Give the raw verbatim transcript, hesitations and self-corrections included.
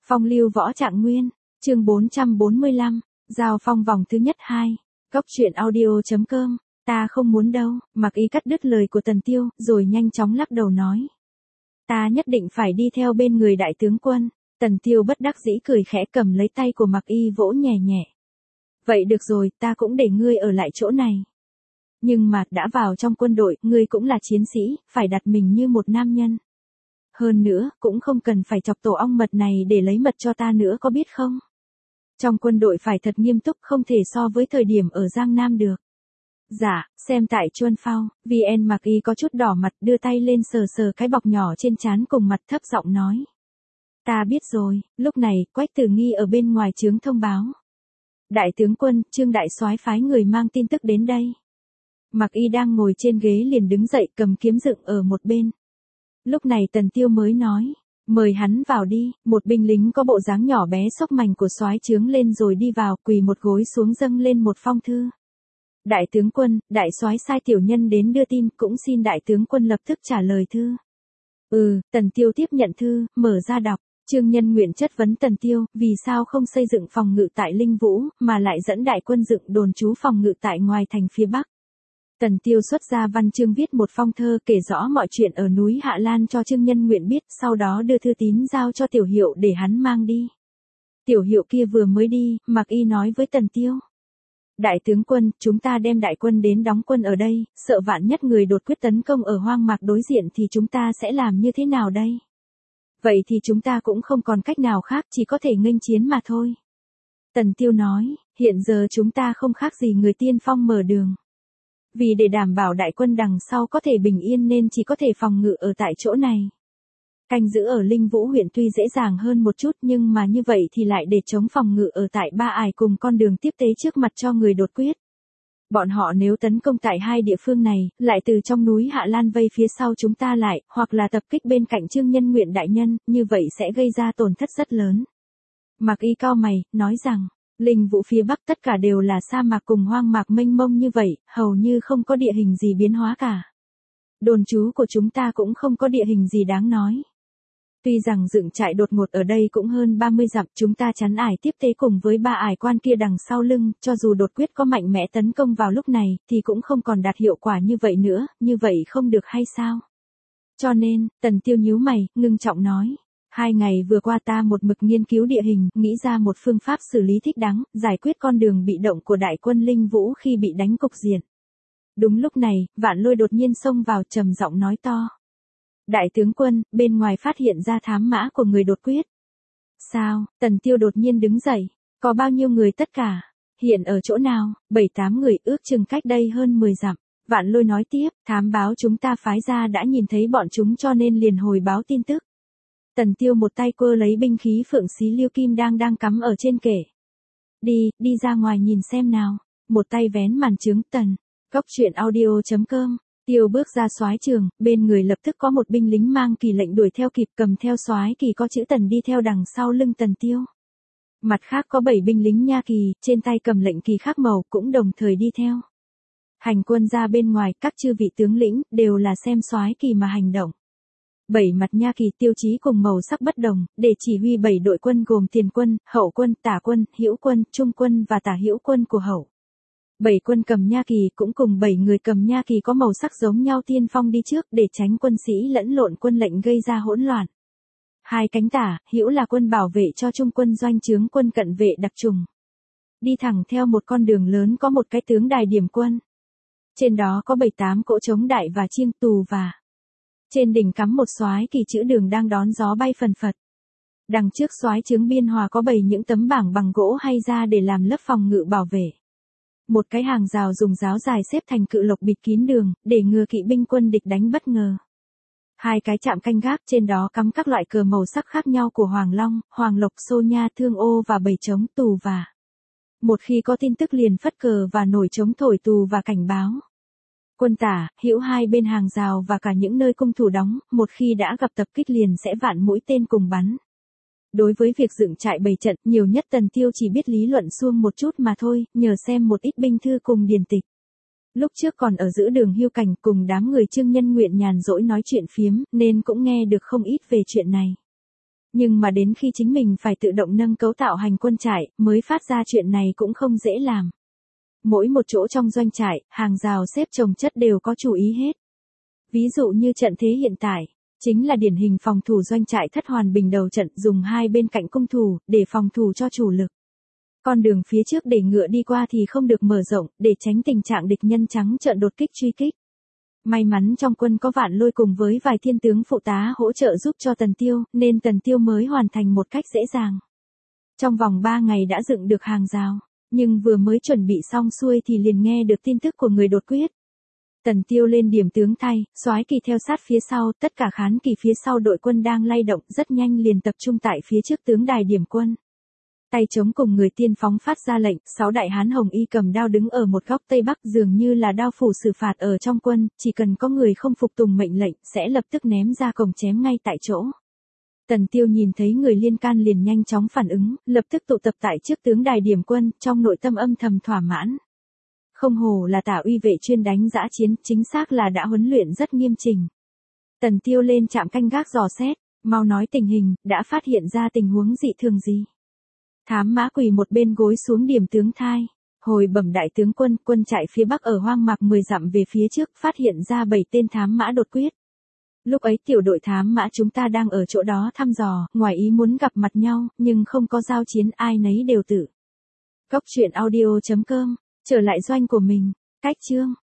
Phong lưu võ trạng nguyên, chương bốn trăm bốn mươi lăm, giao phong vòng thứ nhất hai, Cốc truyện audio.com, ta không muốn đâu, Mặc Y cắt đứt lời của Tần Tiêu, rồi nhanh chóng lắc đầu nói. Ta nhất định phải đi theo bên người đại tướng quân. Tần Tiêu bất đắc dĩ cười khẽ cầm lấy tay của Mặc Y vỗ nhẹ nhẹ. Vậy được rồi, ta cũng để ngươi ở lại chỗ này. Nhưng mà, đã vào trong quân đội, ngươi cũng là chiến sĩ, phải đặt mình như một nam nhân. Hơn nữa, cũng không cần phải chọc tổ ong mật này để lấy mật cho ta nữa có biết không? Trong quân đội phải thật nghiêm túc không thể so với thời điểm ở Giang Nam được. Dạ, xem tại Chuân Phao, vê en Mặc Y có chút đỏ mặt đưa tay lên sờ sờ cái bọc nhỏ trên trán cùng mặt thấp giọng nói. Ta biết rồi, lúc này, Quách Tử Nghi ở bên ngoài trướng thông báo. Đại tướng quân, Trương Đại Soái phái người mang tin tức đến đây. Mặc Y đang ngồi trên ghế liền đứng dậy cầm kiếm dựng ở một bên. Lúc này Tần Tiêu mới nói, mời hắn vào đi, một binh lính có bộ dáng nhỏ bé xốc mảnh của soái trướng lên rồi đi vào, quỳ một gối xuống dâng lên một phong thư. Đại tướng quân, đại soái sai tiểu nhân đến đưa tin, cũng xin đại tướng quân lập tức trả lời thư. Ừ, Tần Tiêu tiếp nhận thư, mở ra đọc. Trương Nhân Nguyện chất vấn Tần Tiêu, vì sao không xây dựng phòng ngự tại Linh Vũ, mà lại dẫn đại quân dựng đồn trú phòng ngự tại ngoài thành phía Bắc. Tần Tiêu xuất ra văn chương viết một phong thơ kể rõ mọi chuyện ở núi Hạ Lan cho Trương Nhân Nguyện biết, sau đó đưa thư tín giao cho Tiểu Hiệu để hắn mang đi. Tiểu Hiệu kia vừa mới đi, Mặc Y nói với Tần Tiêu. Đại tướng quân, chúng ta đem đại quân đến đóng quân ở đây, sợ vạn nhất người đột quyết tấn công ở hoang mạc đối diện thì chúng ta sẽ làm như thế nào đây? Vậy thì chúng ta cũng không còn cách nào khác, chỉ có thể nghênh chiến mà thôi. Tần Tiêu nói, hiện giờ chúng ta không khác gì người tiên phong mở đường. Vì để đảm bảo đại quân đằng sau có thể bình yên nên chỉ có thể phòng ngự ở tại chỗ này. Canh giữ ở Linh Vũ huyện tuy dễ dàng hơn một chút nhưng mà như vậy thì lại để chống phòng ngự ở tại Ba Ải cùng con đường tiếp tế trước mặt cho người đột quyết. Bọn họ nếu tấn công tại hai địa phương này, lại từ trong núi Hạ Lan vây phía sau chúng ta lại, hoặc là tập kích bên cạnh Trương Nhân Nguyện đại nhân, như vậy sẽ gây ra tổn thất rất lớn. Mặc Y cau mày, nói rằng, Linh Vũ phía Bắc tất cả đều là sa mạc cùng hoang mạc mênh mông như vậy, hầu như không có địa hình gì biến hóa cả. Đồn trú của chúng ta cũng không có địa hình gì đáng nói. Tuy rằng dựng trại đột ngột ở đây cũng hơn ba mươi dặm, chúng ta chắn ải tiếp tế cùng với ba ải quan kia đằng sau lưng, cho dù đột quyết có mạnh mẽ tấn công vào lúc này, thì cũng không còn đạt hiệu quả như vậy nữa, như vậy không được hay sao? Cho nên, Tần Tiêu nhíu mày, ngưng trọng nói. Hai ngày vừa qua ta một mực nghiên cứu địa hình, nghĩ ra một phương pháp xử lý thích đáng, giải quyết con đường bị động của đại quân Linh Vũ khi bị đánh cục diện. Đúng lúc này, Vạn Lôi đột nhiên xông vào trầm giọng nói to. Đại tướng quân, bên ngoài phát hiện ra thám mã của người đột quyết. Sao? Tần Tiêu đột nhiên đứng dậy. Có bao nhiêu người tất cả? Hiện ở chỗ nào? Bảy tám người, ước chừng cách đây hơn mười dặm. Vạn Lôi nói tiếp, thám báo chúng ta phái ra đã nhìn thấy bọn chúng cho nên liền hồi báo tin tức. Tần Tiêu một tay quơ lấy binh khí phượng xí liêu kim đang đang cắm ở trên kệ. Đi, đi ra ngoài nhìn xem nào. Một tay vén màn trướng Tần. Cốc truyện audio.com. Tiêu bước ra soái trường, bên người lập tức có một binh lính mang kỳ lệnh đuổi theo kịp cầm theo soái kỳ có chữ Tần đi theo đằng sau lưng Tần Tiêu. Mặt khác có bảy binh lính nha kỳ, trên tay cầm lệnh kỳ khác màu cũng đồng thời đi theo. Hành quân ra bên ngoài, các chư vị tướng lĩnh đều là xem soái kỳ mà hành động. Bảy mặt nha kỳ tiêu chí cùng màu sắc bất đồng, để chỉ huy bảy đội quân gồm tiền quân, hậu quân, tả quân, hữu quân, trung quân và tả hữu quân của hậu. Bảy quân cầm nha kỳ cũng cùng bảy người cầm nha kỳ có màu sắc giống nhau tiên phong đi trước để tránh quân sĩ lẫn lộn quân lệnh gây ra hỗn loạn. Hai cánh tả, hữu là quân bảo vệ cho trung quân doanh trướng quân cận vệ đặc trùng. Đi thẳng theo một con đường lớn có một cái tướng đài điểm quân. Trên đó có bảy tám cỗ trống đại và chiêng tù và. Trên đỉnh cắm một soái kỳ chữ đường đang đón gió bay phần phật. Đằng trước soái trướng biên hòa có bày những tấm bảng bằng gỗ hay ra để làm lớp phòng ngự bảo vệ. Một cái hàng rào dùng giáo dài xếp thành cự lộc bịt kín đường, để ngừa kỵ binh quân địch đánh bất ngờ. Hai cái trạm canh gác trên đó cắm các loại cờ màu sắc khác nhau của Hoàng Long, Hoàng Lộc, Xô Nha, Thương Ô và bảy trống tù và. Một khi có tin tức liền phất cờ và nổi trống thổi tù và cảnh báo. Quân tả, hữu hai bên hàng rào và cả những nơi cung thủ đóng, một khi đã gặp tập kích liền sẽ vạn mũi tên cùng bắn. Đối với việc dựng trại bày trận, nhiều nhất Tần Tiêu chỉ biết lý luận suông một chút mà thôi, nhờ xem một ít binh thư cùng điển tịch. Lúc trước còn ở giữa đường Hưu Cảnh cùng đám người Trương Nhân Nguyện nhàn rỗi nói chuyện phiếm, nên cũng nghe được không ít về chuyện này. Nhưng mà đến khi chính mình phải tự động nâng cấu tạo hành quân trại, mới phát ra chuyện này cũng không dễ làm. Mỗi một chỗ trong doanh trại, hàng rào xếp chồng chất đều có chủ ý hết. Ví dụ như trận thế hiện tại, chính là điển hình phòng thủ doanh trại Thất Hoàn Bình đầu trận, dùng hai bên cạnh cung thủ, để phòng thủ cho chủ lực. Con đường phía trước để ngựa đi qua thì không được mở rộng, để tránh tình trạng địch nhân trắng trợn đột kích truy kích. May mắn trong quân có Vạn Lôi cùng với vài thiên tướng phụ tá hỗ trợ giúp cho Tần Tiêu, nên Tần Tiêu mới hoàn thành một cách dễ dàng. Trong vòng ba ngày đã dựng được hàng rào, nhưng vừa mới chuẩn bị xong xuôi thì liền nghe được tin tức của người đột quyết. Tần Tiêu lên điểm tướng thay, soái kỳ theo sát phía sau, tất cả khán kỳ phía sau đội quân đang lay động, rất nhanh liền tập trung tại phía trước tướng đài điểm quân. Tay trống cùng người tiên phóng phát ra lệnh, sáu đại hán hồng y cầm đao đứng ở một góc tây bắc, dường như là đao phủ xử phạt ở trong quân, chỉ cần có người không phục tùng mệnh lệnh, sẽ lập tức ném ra cổng chém ngay tại chỗ. Tần Tiêu nhìn thấy người liên can liền nhanh chóng phản ứng, lập tức tụ tập tại trước tướng đài điểm quân, trong nội tâm âm thầm thỏa mãn. Không hổ là Tả uy vệ chuyên đánh dã chiến, chính xác là đã huấn luyện rất nghiêm chỉnh. Tần Tiêu lên trạm canh gác dò xét, mau nói tình hình, đã phát hiện ra tình huống dị thường gì. Thám mã quỳ một bên gối xuống điểm tướng thai, hồi bẩm đại tướng quân, quân trại phía bắc ở hoang mạc mười dặm về phía trước, phát hiện ra bảy tên thám mã đột quyết. Lúc ấy tiểu đội thám mã chúng ta đang ở chỗ đó thăm dò, ngoài ý muốn gặp mặt nhau, nhưng không có giao chiến, ai nấy đều tự. Cốc truyện audio chấm com, trở lại doanh của mình, cách chương.